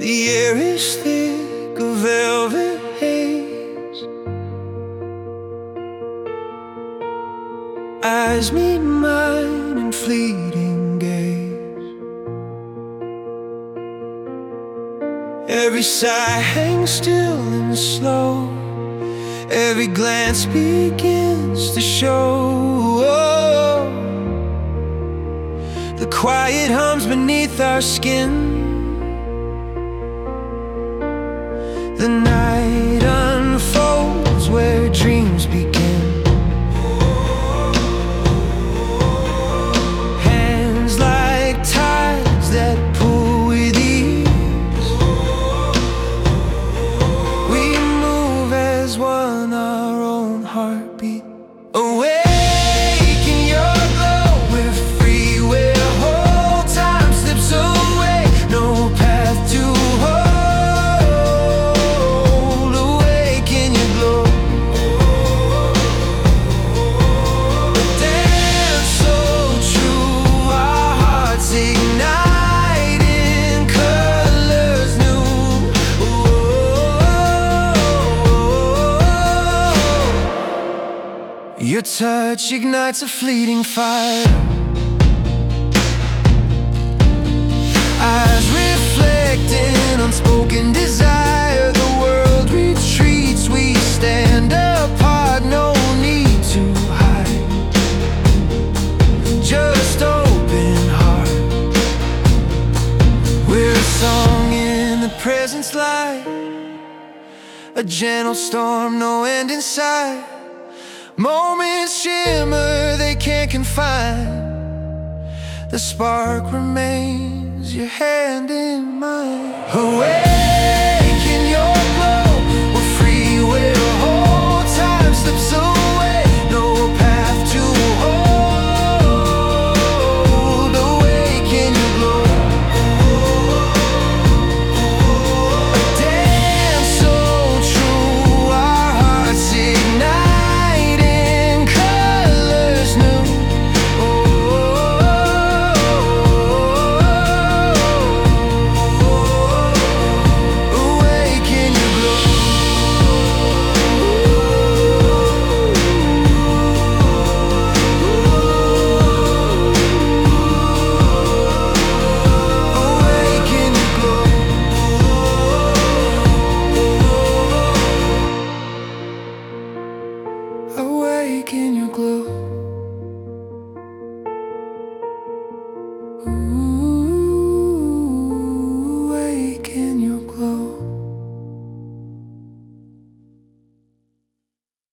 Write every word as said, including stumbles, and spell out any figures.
The air is thick, a velvet haze. Eyes meet mine in fleeting gaze. Every sigh hangs still and slow. Every glance begins to show. The quiet hums beneath our skin. The night unfolds where dreams begin. Hands like tides that pull with ease. We move as one, our own heartbeat. Awake in your glow, we're free, we're whole. Time slips away, no path to hold. Awake in your glow. A dance so true, our hearts ignite in colors new. Your touch ignites a fleeting fire. Eyes reflect in unspoken desire. The world retreats, we stand apart. No need to hide, just open heart. We're a song in the presence light, a gentle storm, no end in sight. Moments shimmer, they can't confine. The spark remains, your hand in mine. Awake in your glow, we're free, we're whole. Time slips away, no path to hold. Awake in your glow. A dance so true, our hearts ignite in colors new. Awake in your glow. Awake in your glow. Awake in your glow. Ooh.